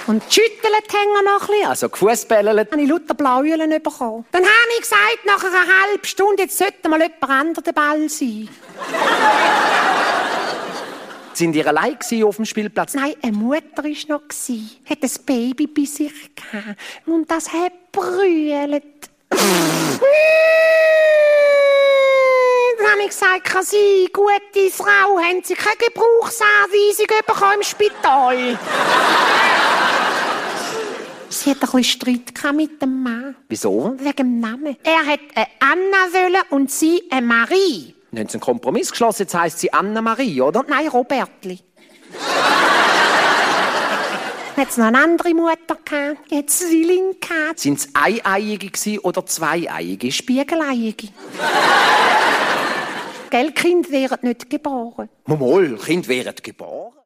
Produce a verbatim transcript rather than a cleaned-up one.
Und geschüttelt haben wir noch ein bisschen. Also Fußbällelt. Habe ich lauter Blauölen bekommen. Dann habe ich gesagt, nach einer halben Stunde, jetzt sollte mal jemand anderes der Ball sein. Sind ihr allein auf dem Spielplatz? Nein, eine Mutter war noch. Hat ein Baby bei sich gehabt. Und das hat brüllt. Dann habe ich gesagt, kann sie, gute Frau, haben Sie keine Gebrauchsanweisung bekommen im Spital? Sie hat ein bisschen Streit mit dem Mann. Wieso? Wegen dem Namen. Er hat eine Anna wollen und sie eine Marie. Dann haben sie einen Kompromiss geschlossen, jetzt heisst sie Anna-Marie, oder? Nein, Robertli. Hat es noch eine andere Mutter gehabt? Die hat Zwillinge gehabt. Sind es Eineiige oder Zweieiige? Spiegeleiige. Gell, Kind wären nicht geboren. Mal, Kind wären geboren.